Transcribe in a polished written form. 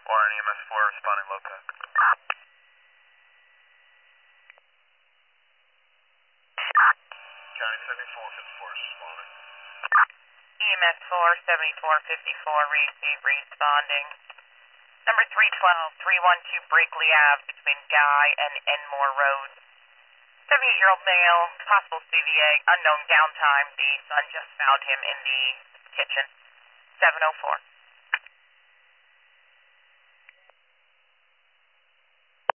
and EMS 4 responding low pack. County 7454 is responding. EMS 47454 receive responding. Number 312, 312 Brakely Ave between Guy and Enmore Road. 70-year-old male, possible CVA, unknown downtime. The son just found him in the kitchen. 704.